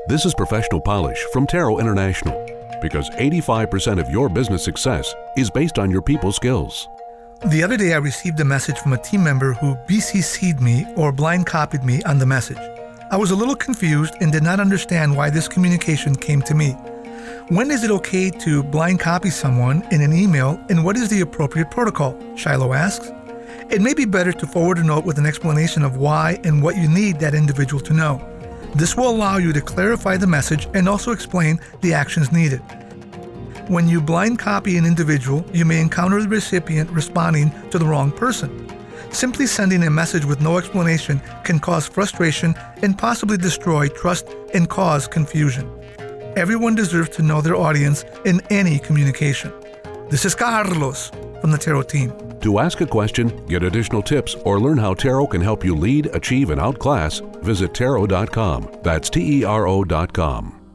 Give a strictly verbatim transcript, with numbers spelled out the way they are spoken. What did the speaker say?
This is Professional Polish from Tarot International, because eighty-five percent of your business success is based on your people skills. The other day I received a message from a team member who B C C'd me or blind copied me on the message. I was a little confused and did not understand why this communication came to me. When is it okay to blind copy someone in an email, and what is the appropriate protocol? Shiloh asks. It may be better to forward a note with an explanation of why and what you need that individual to know. This will allow you to clarify the message and also explain the actions needed. When you blind copy an individual, you may encounter the recipient responding to the wrong person. Simply sending a message with no explanation can cause frustration and possibly destroy trust and cause confusion. Everyone deserves to know their audience in any communication. This is Carlos from the Tarot team. To ask a question, get additional tips, or learn how Tarot can help you lead, achieve, and outclass, visit tarot dot com. That's T E R O dot com.